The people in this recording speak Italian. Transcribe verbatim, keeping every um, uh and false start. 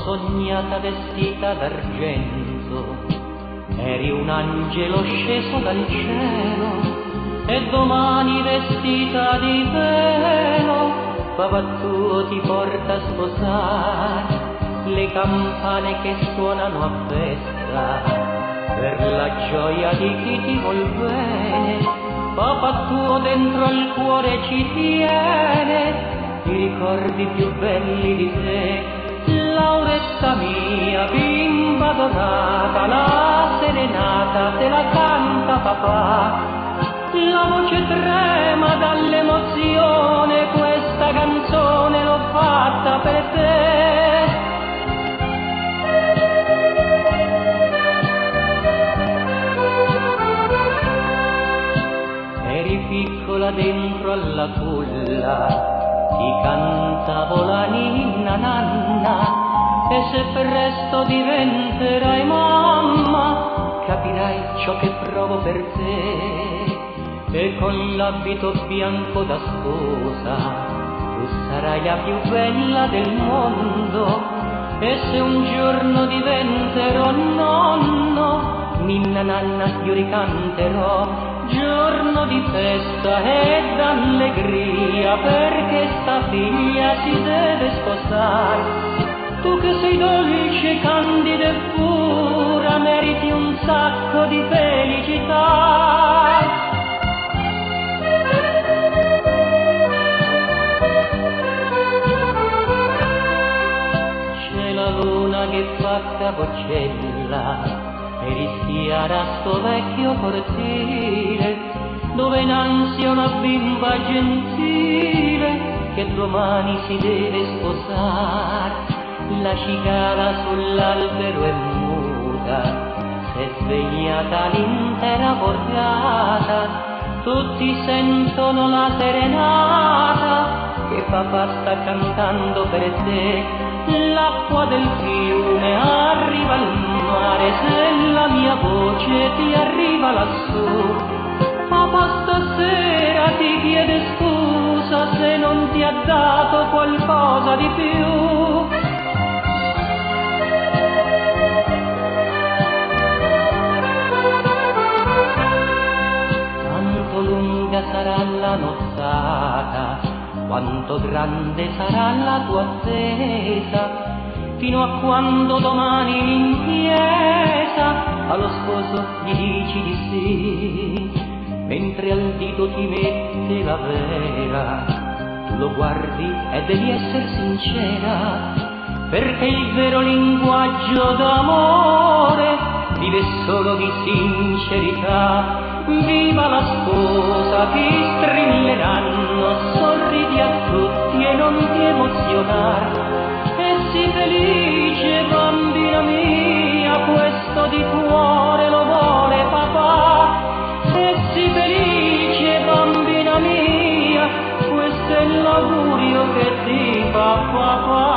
sognata vestita d'argento, eri un angelo sceso dal cielo, e domani vestita di velo, papà tuo ti porta a sposare. Le campane che suonano a festa per la gioia di chi ti vuol bene, papà tuo dentro al cuore ci tiene i ricordi più belli di te. Lauretta mia, bimba dorata, la serenata te la canta papà, la voce trema dall'emozione, questa canzone l'ho fatta per te. Eri piccola dentro alla culla, ti cantavo la ninna nanna, e se presto diventerai mamma, capirai ciò che provo per te. E con l'abito bianco da sposa tu sarai la più bella del mondo, e se un giorno diventerò nonno, ninna nanna io ricanterò. Giorno di festa e d'allegria, perché sta figlia si deve sposare. Tu che sei dolce, candida e pura, meriti un sacco di felicità. C'è la luna che fa capocella e rischiara sto vecchio cortile, dove in ansia una bimba gentile che domani si deve sposare. La cicala sull'albero è muta, s'è svegliata l'intera borgata, tutti sentono la serenata che papà sta cantando per te. L'acqua del fiume arriva al mare, se la mia voce ti arriva lassù, papà stasera ti chiede scusa se non ti ha dato qualcosa di più. Quanto lunga sarà la nottata, quanto grande sarà la tua attesa, fino a quando domani in chiesa allo sposo gli dici di sì, mentre al dito ti mette la vera, tu lo guardi e devi essere sincera, perché il vero linguaggio d'amore vive solo di sincerità. Viva la sposa, ti strilleranno, sorridi a tutti e non ti emozionar, e sii felice bambina mia, questo di cuore lo vuole papà. E sii felice bambina mia, questo è l'augurio che ti fa papà.